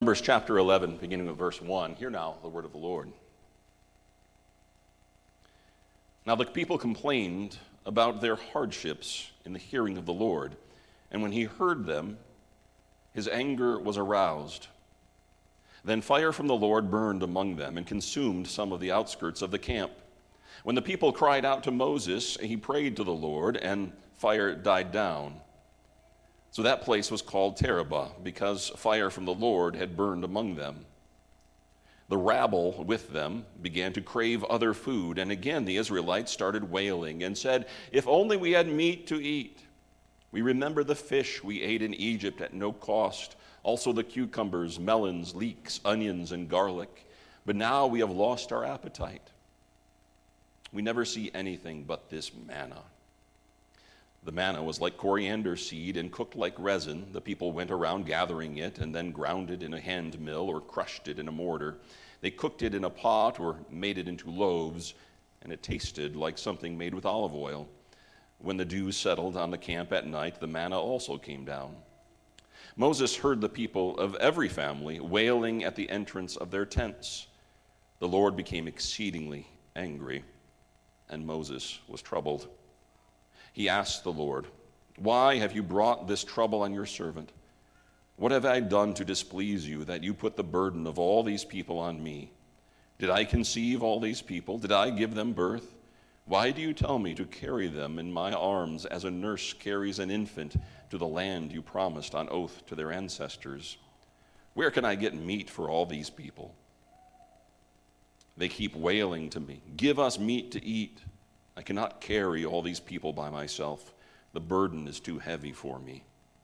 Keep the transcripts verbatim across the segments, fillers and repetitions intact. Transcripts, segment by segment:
Numbers chapter eleven, beginning with verse one. Hear now the word of the Lord. Now the people complained about their hardships in the hearing of the Lord, and when he heard them, his anger was aroused. Then fire from the Lord burned among them and consumed some of the outskirts of the camp. When the people cried out to Moses, he prayed to the Lord, and fire died down. So that place was called Terabah, because fire from the Lord had burned among them. The rabble with them began to crave other food, and again the Israelites started wailing and said, "If only we had meat to eat. We remember the fish we ate in Egypt at no cost, also the cucumbers, melons, leeks, onions, and garlic. But now we have lost our appetite. We never see anything but this manna." The manna was like coriander seed and cooked like resin. The people went around gathering it and then ground it in a hand mill or crushed it in a mortar. They cooked it in a pot or made it into loaves, and it tasted like something made with olive oil. When the dew settled on the camp at night, the manna also came down. Moses heard the people of every family wailing at the entrance of their tents. The Lord became exceedingly angry, and Moses was troubled. He asked the Lord, "Why have you brought this trouble on your servant? What have I done to displease you, that you put the burden of all these people on me? Did I conceive all these people? Did I give them birth? Why do you tell me to carry them in my arms as a nurse carries an infant to the land you promised on oath to their ancestors? Where can I get meat for all these people? They keep wailing to me, 'Give us meat to eat.' I cannot carry all these people by myself. The burden is too heavy for me.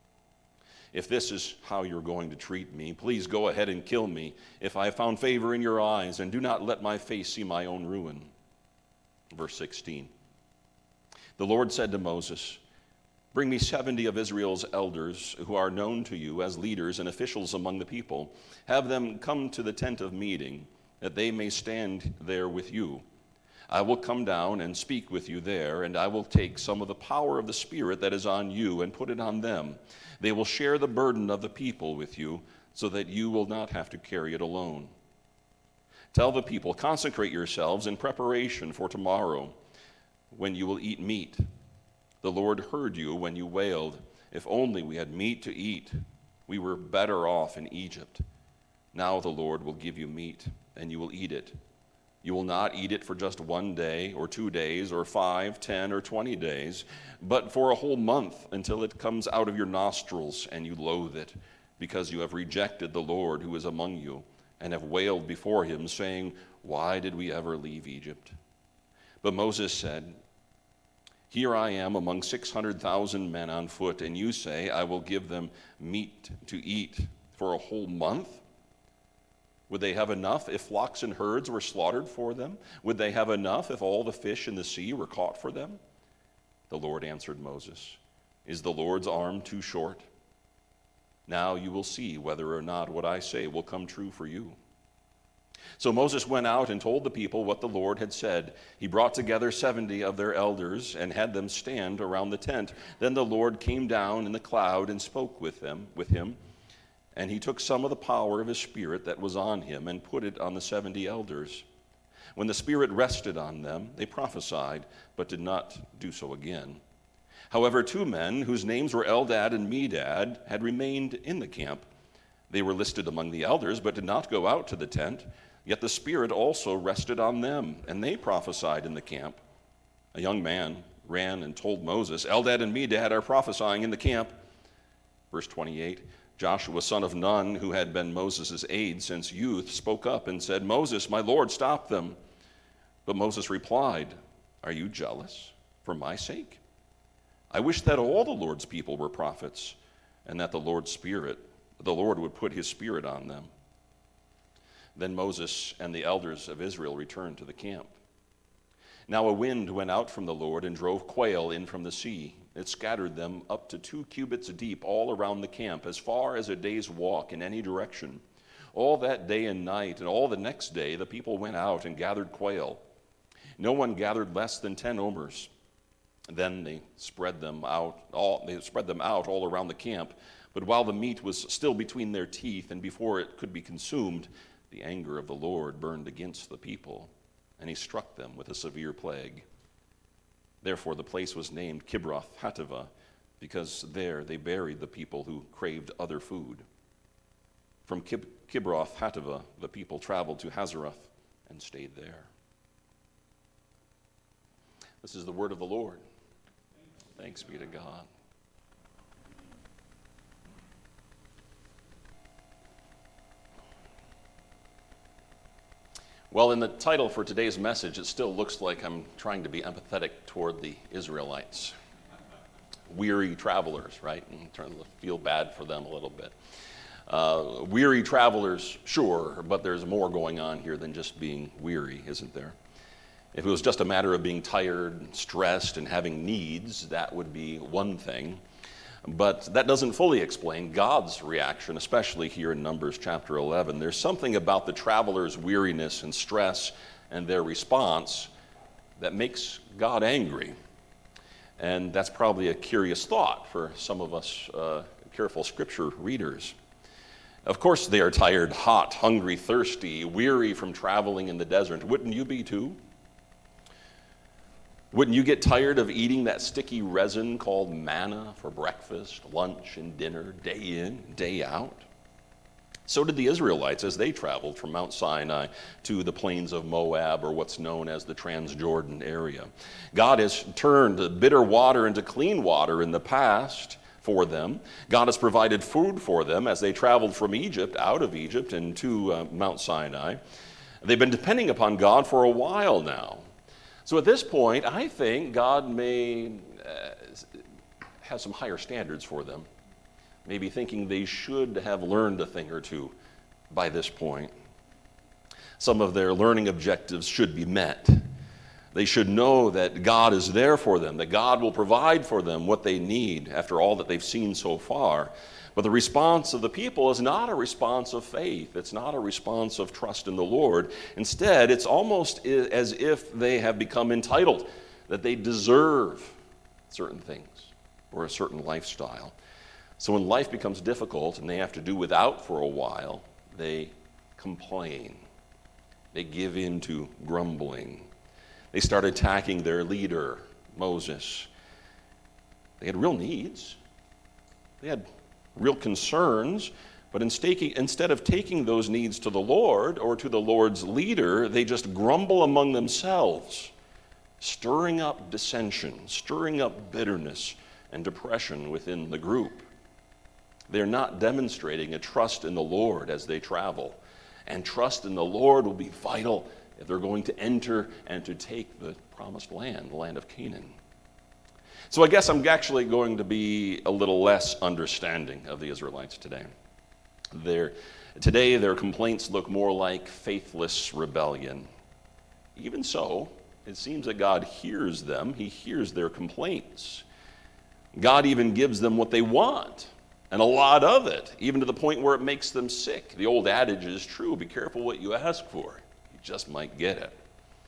If this is how you're going to treat me, please go ahead and kill me if I have found favor in your eyes, and do not let my face see my own ruin." Verse sixteen. The Lord said to Moses, "Bring me seventy of Israel's elders who are known to you as leaders and officials among the people. Have them come to the tent of meeting, that they may stand there with you. I will come down and speak with you there, and I will take some of the power of the Spirit that is on you and put it on them. They will share the burden of the people with you, so that you will not have to carry it alone. Tell the people, consecrate yourselves in preparation for tomorrow, when you will eat meat. The Lord heard you when you wailed, 'If only we had meat to eat. We were better off in Egypt.' Now the Lord will give you meat, and you will eat it. You will not eat it for just one day or two days or five, ten, or twenty days, but for a whole month, until it comes out of your nostrils and you loathe it, because you have rejected the Lord who is among you, and have wailed before him, saying, 'Why did we ever leave Egypt?' But Moses said, 'Here I am among six hundred thousand men on foot, and you say, I will give them meat to eat for a whole month? Would they have enough if flocks and herds were slaughtered for them? Would they have enough if all the fish in the sea were caught for them?' The Lord answered Moses, 'Is the Lord's arm too short? Now you will see whether or not what I say will come true for you.' So Moses went out and told the people what the Lord had said. He brought together seventy of their elders and had them stand around the tent. Then the Lord came down in the cloud and spoke with them, with him. And he took some of the power of his Spirit that was on him and put it on the seventy elders. When the Spirit rested on them, they prophesied, but did not do so again. However, two men, whose names were Eldad and Medad, had remained in the camp. They were listed among the elders, but did not go out to the tent. Yet the Spirit also rested on them, and they prophesied in the camp. A young man ran and told Moses, 'Eldad and Medad are prophesying in the camp.' Verse twenty-eight. Joshua, son of Nun, who had been Moses' aide since youth, spoke up and said, 'Moses, my Lord, stop them.' But Moses replied, 'Are you jealous for my sake? I wish that all the Lord's people were prophets, and that the Lord's Spirit, the Lord would put his Spirit on them.' Then Moses and the elders of Israel returned to the camp. Now a wind went out from the Lord and drove quail in from the sea. It scattered them up to two cubits deep all around the camp, as far as a day's walk in any direction. All that day and night, and all the next day, the people went out and gathered quail. No one gathered less than ten omers. Then they spread them out all they spread them out all around the camp, But while the meat was still between their teeth, and before it could be consumed, the anger of the Lord burned against the people, and he struck them with a severe plague. Therefore the place was named Kibroth Hattaavah, because there they buried the people who craved other food. From Kib- Kibroth Hattaavah, the people traveled to Hazeroth and stayed there. This is the word of the Lord. Thanks be to God. Well, in the title for today's message, it still looks like I'm trying to be empathetic toward the Israelites. Weary travelers, right? I'm trying to feel bad for them a little bit. Uh, weary travelers, sure, but there's more going on here than just being weary, isn't there? If it was just a matter of being tired, stressed, and having needs, that would be one thing. But that doesn't fully explain God's reaction, especially here in Numbers chapter eleven. There's something about the travelers' weariness and stress and their response that makes God angry. And that's probably a curious thought for some of us uh, careful scripture readers. Of course they are tired, hot, hungry, thirsty, weary from traveling in the desert. Wouldn't you be too? Wouldn't you get tired of eating that sticky resin called manna for breakfast, lunch, and dinner, day in, day out? So did the Israelites as they traveled from Mount Sinai to the plains of Moab, or what's known as the Transjordan area. God has turned bitter water into clean water in the past for them. God has provided food for them as they traveled from Egypt, out of Egypt, and to uh, Mount Sinai. They've been depending upon God for a while now. So at this point, I think God may uh, have some higher standards for them, maybe thinking they should have learned a thing or two by this point. Some of their learning objectives should be met. They should know that God is there for them, that God will provide for them what they need after all that they've seen so far. But the response of the people is not a response of faith. It's not a response of trust in the Lord. Instead, it's almost as if they have become entitled, that they deserve certain things or a certain lifestyle. So when life becomes difficult and they have to do without for a while, they complain. They give in to grumbling. They start attacking their leader, Moses. They had real needs. They had real concerns, but instead of taking those needs to the Lord or to the Lord's leader, they just grumble among themselves, stirring up dissension, stirring up bitterness and depression within the group. They're not demonstrating a trust in the Lord as they travel, and trust in the Lord will be vital if they're going to enter and to take the promised land, the land of Canaan. So I guess I'm actually going to be a little less understanding of the Israelites today. Their, today their complaints look more like faithless rebellion. Even so, it seems that God hears them. He hears their complaints. God even gives them what they want, and a lot of it, even to the point where it makes them sick. The old adage is true: be careful what you ask for. You just might get it.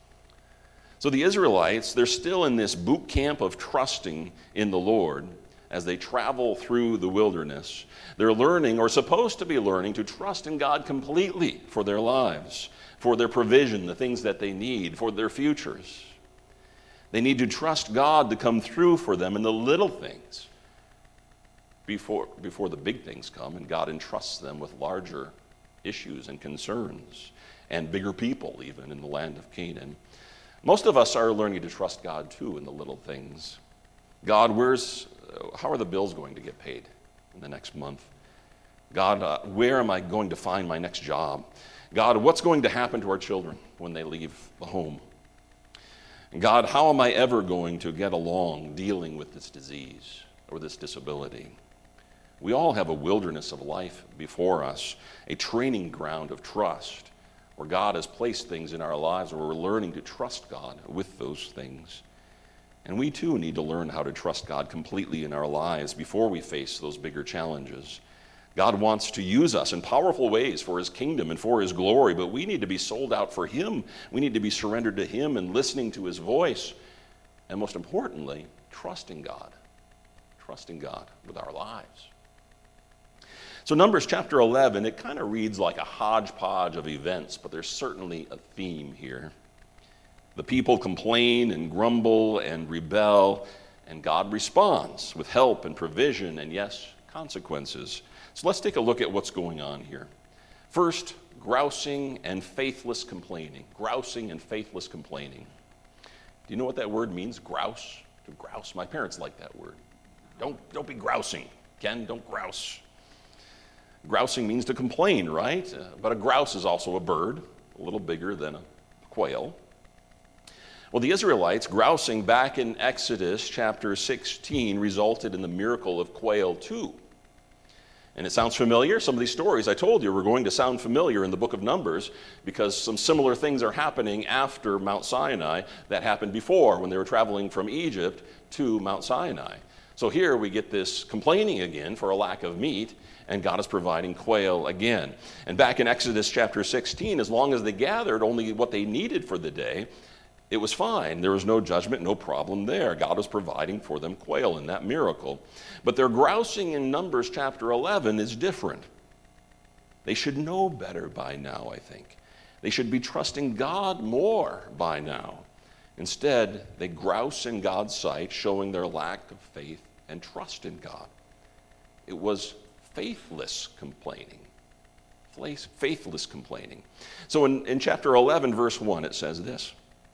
So the Israelites, they're still in this boot camp of trusting in the Lord as they travel through the wilderness. They're learning, or supposed to be learning, to trust in God completely for their lives, for their provision, the things that they need, for their futures. They need to trust God to come through for them in the little things before, before the big things come, and God entrusts them with larger issues and concerns, and bigger people even in the land of Canaan. Most of us are learning to trust God too in the little things. God, where's, how are the bills going to get paid in the next month? God, uh, where am I going to find my next job? God, what's going to happen to our children when they leave the home? And God, how am I ever going to get along dealing with this disease or this disability? We all have a wilderness of life before us, a training ground of trust, where God has placed things in our lives where we're learning to trust God with those things. And we too need to learn how to trust God completely in our lives before we face those bigger challenges. God wants to use us in powerful ways for His kingdom and for His glory, but we need to be sold out for Him. We need to be surrendered to Him and listening to His voice. And most importantly, trusting God. Trusting God with our lives. So Numbers chapter eleven, it kind of reads like a hodgepodge of events, but there's certainly a theme here. The people complain and grumble and rebel, and God responds with help and provision and, yes, consequences. So let's take a look at what's going on here. First, grousing and faithless complaining. Grousing and faithless complaining. Do you know what that word means, grouse? To grouse. My parents like that word. Don't, don't be grousing. Ken, don't grouse. Grousing means to complain, right? Uh, but a grouse is also a bird, a little bigger than a quail. Well, the Israelites grousing back in Exodus chapter sixteen resulted in the miracle of quail too. And it sounds familiar. Some of these stories I told you were going to sound familiar in the book of Numbers because some similar things are happening after Mount Sinai that happened before when they were traveling from Egypt to Mount Sinai. So here we get this complaining again for a lack of meat, and God is providing quail again. And back in Exodus chapter sixteen, as long as they gathered only what they needed for the day, it was fine. There was no judgment, no problem there. God was providing for them quail in that miracle. But their grousing in Numbers chapter eleven is different. They should know better by now, I think. They should be trusting God more by now. Instead, they grouse in God's sight, showing their lack of faith and trust in God. It was faithless complaining. Faithless complaining. So in, in chapter eleven, verse one, it says this.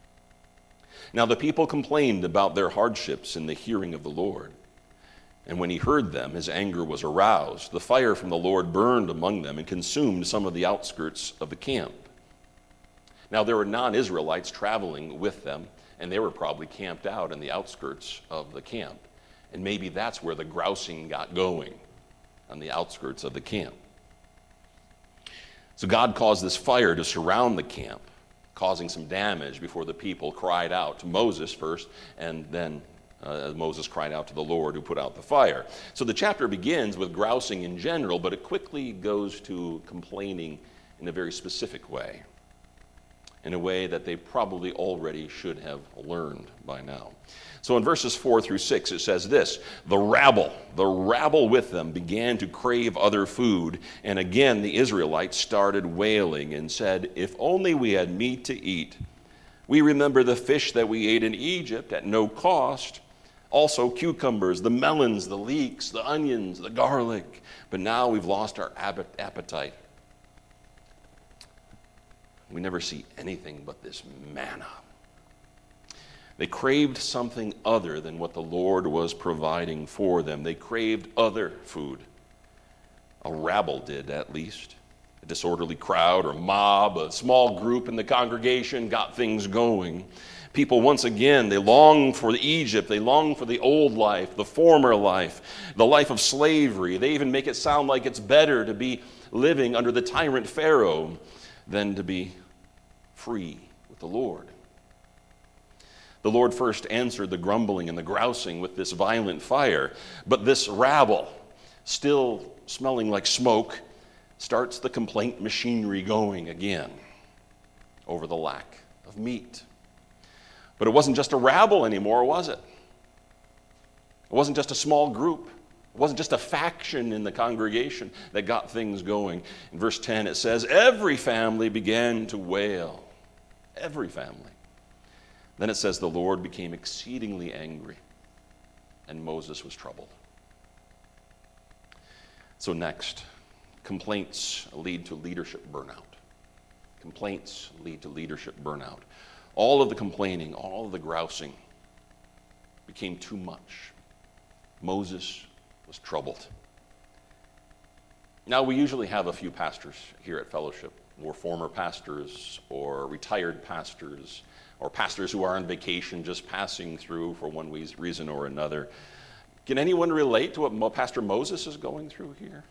Now the people complained about their hardships in the hearing of the Lord. And when he heard them, his anger was aroused. The fire from the Lord burned among them and consumed some of the outskirts of the camp. Now there were non-Israelites traveling with them, and they were probably camped out in the outskirts of the camp. And maybe that's where the grousing got going, on the outskirts of the camp. So God caused this fire to surround the camp, causing some damage before the people cried out to Moses first, and then uh, Moses cried out to the Lord who put out the fire. So the chapter begins with grousing in general, but it quickly goes to complaining in a very specific way, in a way that they probably already should have learned by now. So in verses four through six, it says this, the rabble, the rabble with them began to crave other food, and again the Israelites started wailing and said, if only we had meat to eat. We remember the fish that we ate in Egypt at no cost, also cucumbers, the melons, the leeks, the onions, the garlic, but now we've lost our appetite. We never see anything but this manna. They craved something other than what the Lord was providing for them. They craved other food. A rabble did, at least. A disorderly crowd or mob, a small group in the congregation got things going. People, once again, they long for Egypt. They long for the old life, the former life, the life of slavery. They even make it sound like it's better to be living under the tyrant Pharaoh than to be free with the Lord. The Lord first answered the grumbling and the grousing with this violent fire, but this rabble, still smelling like smoke, starts the complaint machinery going again over the lack of meat. But it wasn't just a rabble anymore, was it? It wasn't just a small group. It wasn't just a faction in the congregation that got things going. In verse ten it says, every family began to wail. Every family. Then it says the Lord became exceedingly angry, and Moses was troubled. So next, complaints lead to leadership burnout. Complaints lead to leadership burnout. All of the complaining, all of the grousing became too much. Moses was troubled. Now, we usually have a few pastors here at Fellowship, or former pastors, or retired pastors, or pastors who are on vacation just passing through for one reason or another. Can anyone relate to what Pastor Moses is going through here?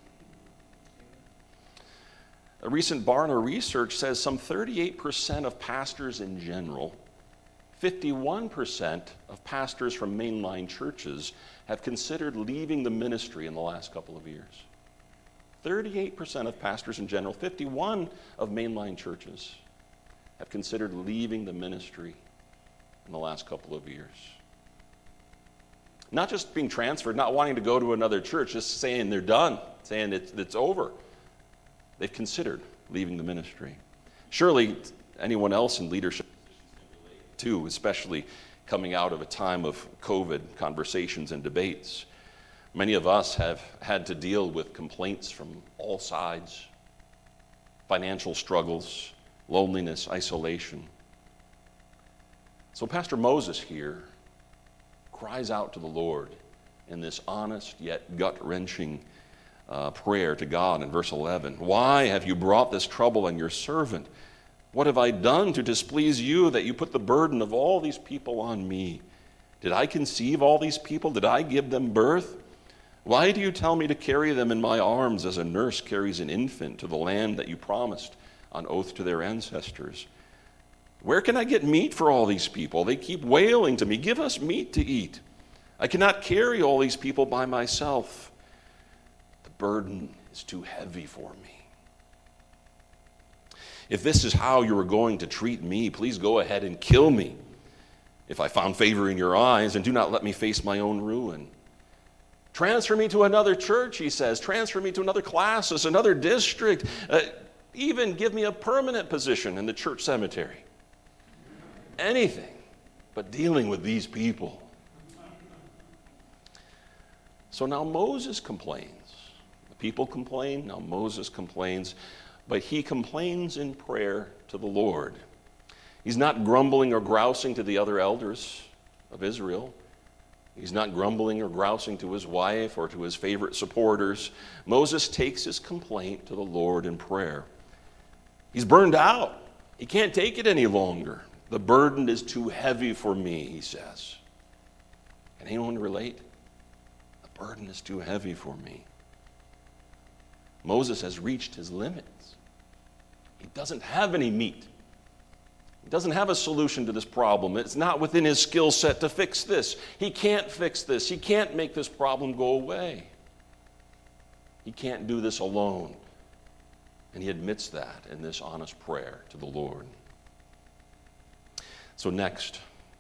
A recent Barna research says some thirty-eight percent of pastors in general, fifty-one percent of pastors from mainline churches have considered leaving the ministry in the last couple of years. thirty-eight percent of pastors in general, fifty-one of mainline churches have considered leaving the ministry in the last couple of years. Not just being transferred, not wanting to go to another church, just saying they're done, saying it's, it's over. They've considered leaving the ministry. Surely anyone else in leadership too, especially coming out of a time of COVID conversations and debates. Many of us have had to deal with complaints from all sides, financial struggles, loneliness, isolation. So Pastor Moses here cries out to the Lord in this honest yet gut-wrenching uh, prayer to God in verse eleven. Why have you brought this trouble on your servant? What have I done to displease you that you put the burden of all these people on me? Did I conceive all these people? Did I give them birth? Why do you tell me to carry them in my arms as a nurse carries an infant to the land that you promised on oath to their ancestors? Where can I get meat for all these people? They keep wailing to me, give us meat to eat. I cannot carry all these people by myself. The burden is too heavy for me. If this is how you are going to treat me, please go ahead and kill me if I found favor in your eyes, and do not let me face my own ruin. Transfer me to another church, he says. Transfer me to another classes, another district. Uh, even give me a permanent position in the church cemetery. Anything but dealing with these people. So now Moses complains. The people complain, now Moses complains. But he complains in prayer to the Lord. He's not grumbling or grousing to the other elders of Israel. He's not grumbling or grousing to his wife or to his favorite supporters. Moses takes his complaint to the Lord in prayer. He's burned out. He can't take it any longer. The burden is too heavy for me, he says. Can anyone relate? The burden is too heavy for me. Moses has reached his limits. He doesn't have any meat. He doesn't have a solution to this problem. It's not within his skill set to fix this. He can't fix this. He can't make this problem go away. He can't do this alone. And he admits that in this honest prayer to the Lord. So next,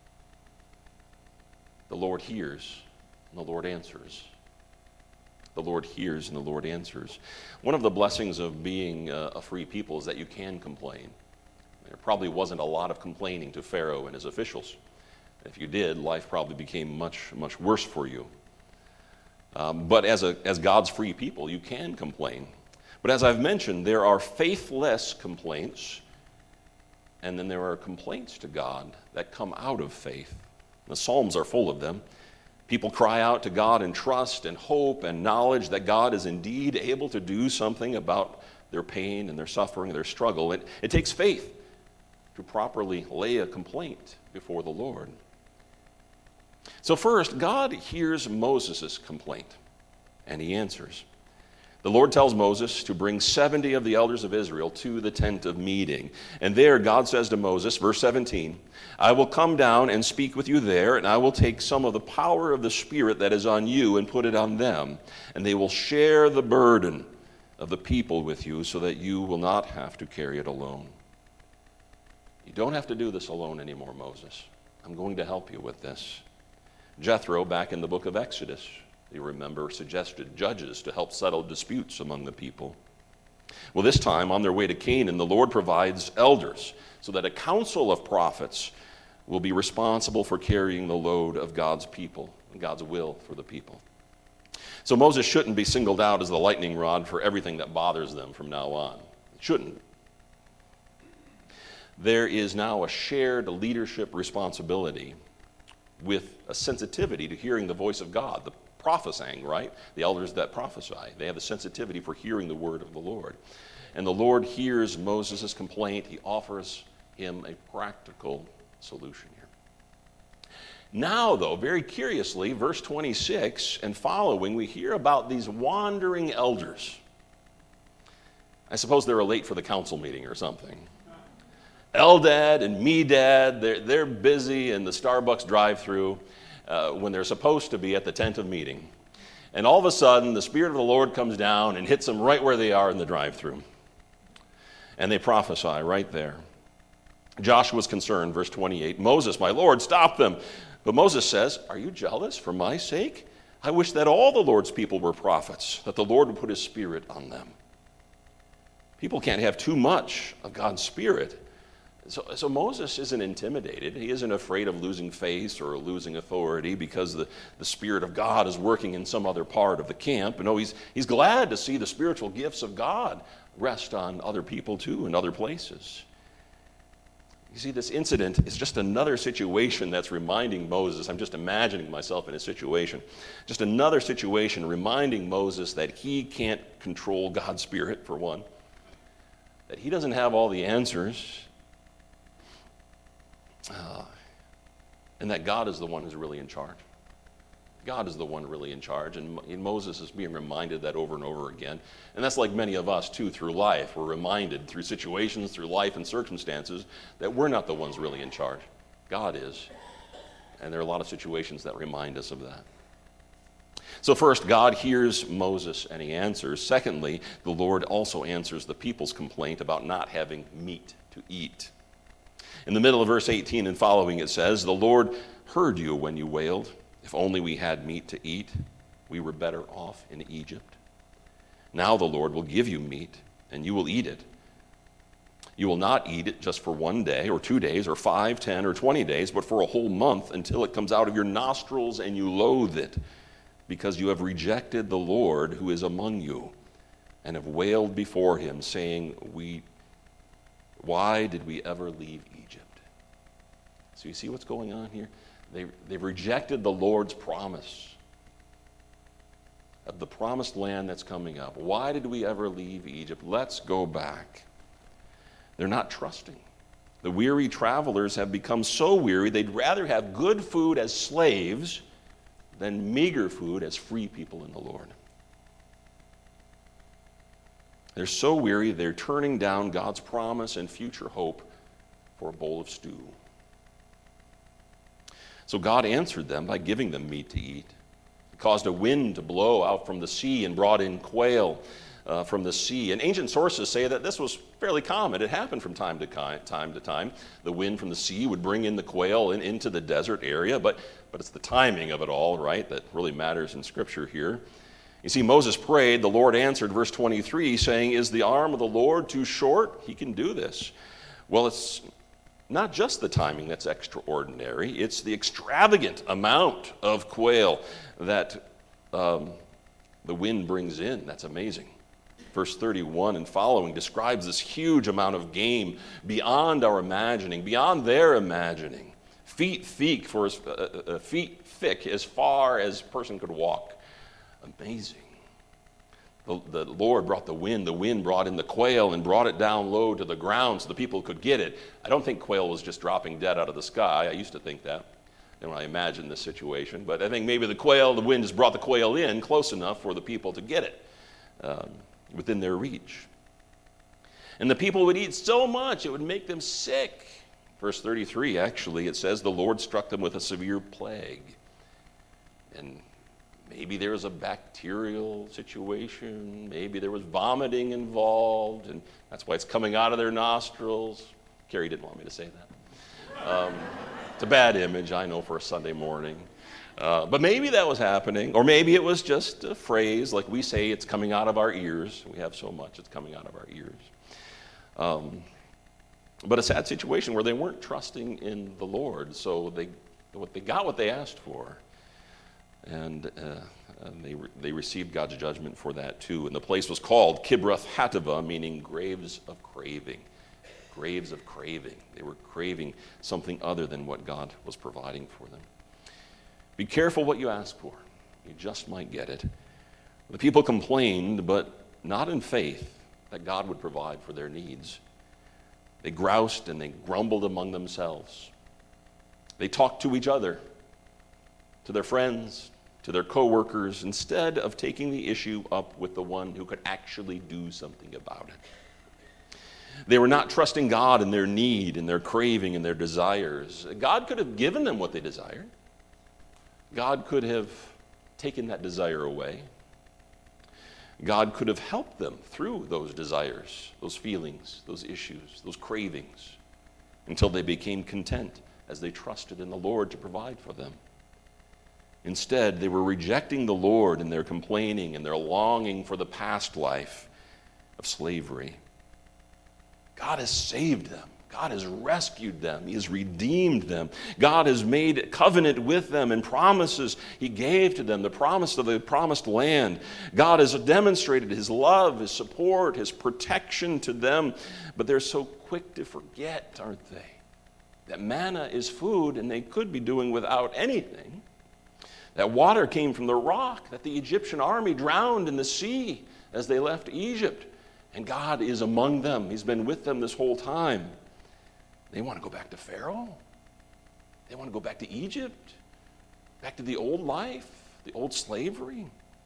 the Lord hears and the Lord answers. The Lord hears and the Lord answers. One of the blessings of being a free people is that you can complain. There probably wasn't a lot of complaining to Pharaoh and his officials. If you did, life probably became much, much worse for you. Um, but as, a, as God's free people, you can complain. But as I've mentioned, there are faithless complaints, and then there are complaints to God that come out of faith. The Psalms are full of them. People cry out to God in trust and hope and knowledge that God is indeed able to do something about their pain and their suffering and their struggle. It, it takes faith to properly lay a complaint before the Lord. So first, God hears Moses' complaint, and he answers. The Lord tells Moses to bring seventy of the elders of Israel to the tent of meeting. And there God says to Moses, verse seventeen, I will come down and speak with you there, and I will take some of the power of the Spirit that is on you and put it on them, and they will share the burden of the people with you so that you will not have to carry it alone. You don't have to do this alone anymore, Moses. I'm going to help you with this. Jethro, back in the book of Exodus, you remember, suggested judges to help settle disputes among the people. Well, this time, on their way to Canaan, the Lord provides elders so that a council of prophets will be responsible for carrying the load of God's people and God's will for the people. So Moses shouldn't be singled out as the lightning rod for everything that bothers them from now on. It shouldn't. There is now a shared leadership responsibility with a sensitivity to hearing the voice of God. The prophesying, right? The elders that prophesy, they have a sensitivity for hearing the word of the Lord. And the Lord hears Moses' complaint. He offers him a practical solution here. Now, though, very curiously, verse twenty-six and following, we hear about these wandering elders. I suppose they were late for the council meeting or something. Eldad and Medad, they're, they're busy in the Starbucks drive-thru uh, when they're supposed to be at the tent of meeting. And all of a sudden, the Spirit of the Lord comes down and hits them right where they are in the drive-thru. And they prophesy right there. Joshua's concerned, verse twenty-eight, Moses, my Lord, stop them. But Moses says, are you jealous for my sake? I wish that all the Lord's people were prophets, that the Lord would put his Spirit on them. People can't have too much of God's Spirit. So, so Moses isn't intimidated. He isn't afraid of losing face or losing authority because the, the Spirit of God is working in some other part of the camp. No, he's, he's glad to see the spiritual gifts of God rest on other people too in other places. You see, this incident is just another situation that's reminding Moses, I'm just imagining myself in a situation, just another situation reminding Moses that he can't control God's Spirit, for one, that he doesn't have all the answers, uh, and that God is the one who's really in charge. God is the one really in charge, and Moses is being reminded that over and over again. And that's like many of us, too, through life. We're reminded through situations, through life and circumstances, that we're not the ones really in charge. God is. And there are a lot of situations that remind us of that. So first, God hears Moses and he answers. Secondly, the Lord also answers the people's complaint about not having meat to eat. In the middle of verse eighteen and following, it says, the Lord heard you when you wailed. If only we had meat to eat, we were better off in Egypt. Now the Lord will give you meat, and you will eat it. You will not eat it just for one day, or two days, or five, ten, or twenty days, but for a whole month until it comes out of your nostrils and you loathe it, because you have rejected the Lord who is among you, and have wailed before him, saying, "We, why did we ever leave Egypt?" So you see what's going on here? They, they've rejected the Lord's promise of the promised land that's coming up. Why did we ever leave Egypt? Let's go back. They're not trusting. The weary travelers have become so weary, they'd rather have good food as slaves than meager food as free people in the Lord. They're so weary, they're turning down God's promise and future hope for a bowl of stew. So God answered them by giving them meat to eat. He caused a wind to blow out from the sea and brought in quail uh, from the sea. And ancient sources say that this was fairly common. It happened from time to time to time. The wind from the sea would bring in the quail in, into the desert area, but, but it's the timing of it all, right, that really matters in Scripture here. You see, Moses prayed, the Lord answered, verse twenty-three, saying, "Is the arm of the Lord too short? He can do this." Well, it's not just the timing that's extraordinary, it's the extravagant amount of quail that um, the wind brings in. That's amazing. Verse thirty-one and following describes this huge amount of game beyond our imagining, beyond their imagining. Feet thick, for as, uh, uh, feet thick as far as a person could walk. Amazing. The, the Lord brought the wind. The wind brought in the quail and brought it down low to the ground so the people could get it. I don't think quail was just dropping dead out of the sky. I used to think that when I imagined this situation. But I think maybe the quail, the wind has brought the quail in close enough for the people to get it um, within their reach. And the people would eat so much it would make them sick. Verse thirty-three, actually, it says, the Lord struck them with a severe plague. And maybe there was a bacterial situation. Maybe there was vomiting involved, and that's why it's coming out of their nostrils. Carrie didn't want me to say that. Um, it's a bad image, I know, for a Sunday morning. Uh, but maybe that was happening, or maybe it was just a phrase, like we say, it's coming out of our ears. We have so much, it's coming out of our ears. Um, but a sad situation where they weren't trusting in the Lord, so they, what they got what they asked for. And, uh, and they, re- they received God's judgment for that too. And the place was called Kibroth Hattaavah, meaning graves of craving. Graves of craving. They were craving something other than what God was providing for them. Be careful what you ask for. You just might get it. The people complained, but not in faith that God would provide for their needs. They groused and they grumbled among themselves. They talked to each other, to their friends, to their co-workers, instead of taking the issue up with the one who could actually do something about it. They were not trusting God in their need, in their craving, in their desires. God could have given them what they desired. God could have taken that desire away. God could have helped them through those desires, those feelings, those issues, those cravings, until they became content as they trusted in the Lord to provide for them. Instead, they were rejecting the Lord in their complaining and their longing for the past life of slavery. God has saved them. God has rescued them. He has redeemed them. God has made covenant with them and promises He gave to them, the promise of the promised land. God has demonstrated His love, His support, His protection to them. But they're so quick to forget, aren't they? That manna is food and they could be doing without anything. That water came from the rock that the Egyptian army drowned in the sea as they left Egypt. And God is among them. He's been with them this whole time. They want to go back to Pharaoh. They want to go back to Egypt, back to the old life, the old slavery.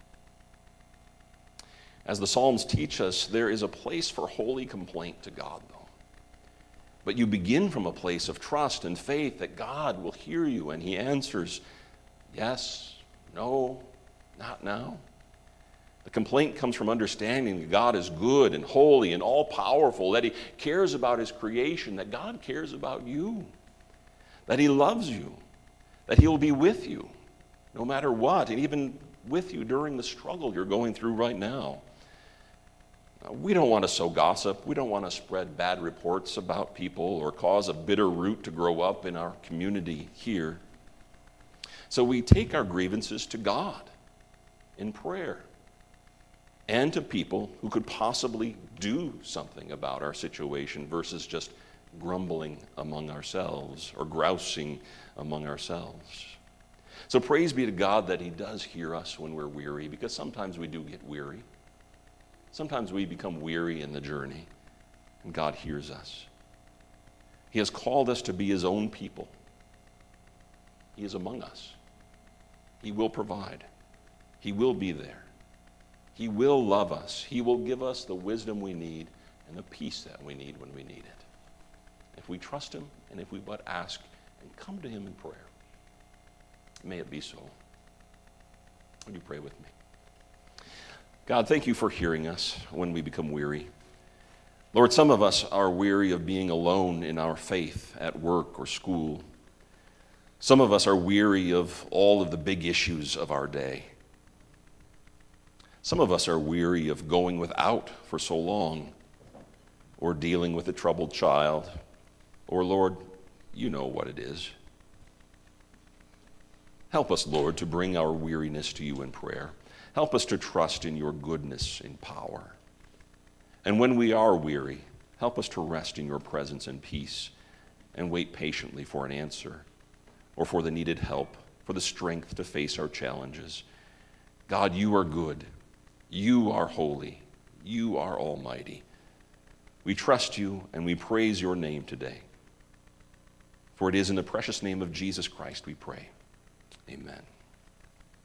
As the Psalms teach us, there is a place for holy complaint to God, though. But you begin from a place of trust and faith that God will hear you and He answers, yes, no, not now. The complaint comes from understanding that God is good and holy and all-powerful, that He cares about His creation, that God cares about you, that He loves you, that He will be with you no matter what, and even with you during the struggle you're going through right now. Now, we don't want to sow gossip. We don't want to spread bad reports about people or cause a bitter root to grow up in our community here. So we take our grievances to God in prayer, and to people who could possibly do something about our situation versus just grumbling among ourselves or grousing among ourselves. So praise be to God that He does hear us when we're weary, because sometimes we do get weary. Sometimes we become weary in the journey, and God hears us. He has called us to be His own people. He is among us. He will provide. He will be there. He will love us. He will give us the wisdom we need and the peace that we need when we need it. If we trust Him and if we but ask and come to Him in prayer. May it be so. Would you pray with me? God, thank You for hearing us when we become weary. Lord, some of us are weary of being alone in our faith at work or school. Some of us are weary of all of the big issues of our day. Some of us are weary of going without for so long, or dealing with a troubled child, or, Lord, You know what it is. Help us, Lord, to bring our weariness to You in prayer. Help us to trust in Your goodness and power. And when we are weary, help us to rest in Your presence and peace and wait patiently for an answer or for the needed help, for the strength to face our challenges. God, You are good. You are holy. You are almighty. We trust You and we praise Your name today. For it is in the precious name of Jesus Christ we pray. Amen.